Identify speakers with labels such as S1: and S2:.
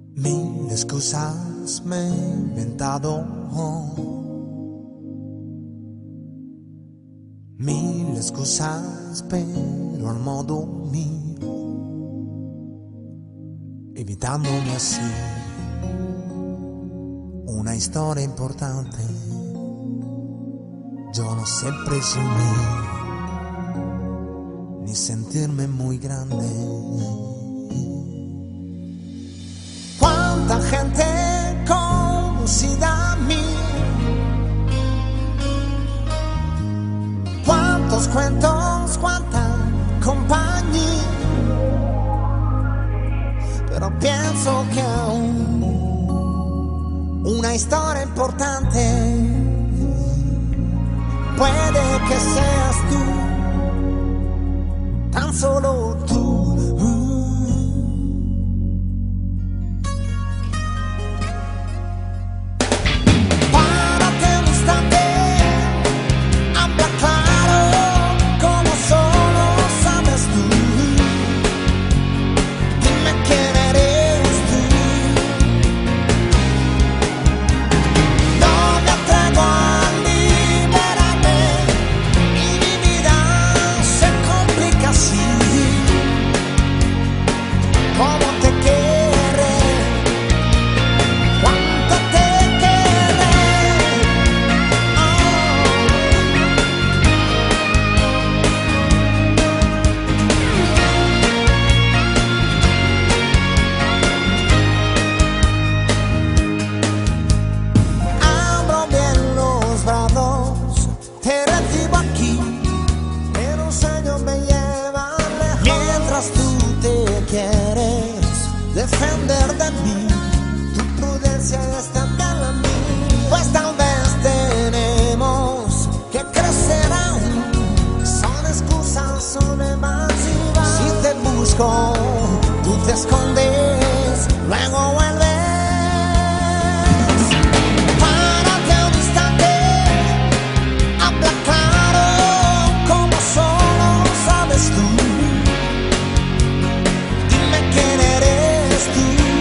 S1: Mil excusas me he inventado, mil excusas pero al modo mío, evitándome así una historia importante. Yo no sé presumir ni sentirme muy grande. Cuánta gente conocida a mí, cuántos cuentos, cuánta compañía, pero pienso que aún una historia importante puede que seas tú, tan solo tú. Defender de mí, tu prudencia es también la mía. Pues tal vez tenemos que crecer aún. Son excusas, son evasivas. Si te busco, tú te escondes, luego vuelves. Párate un instante, habla claro, como solo sabes tú. Dime quién eres tú.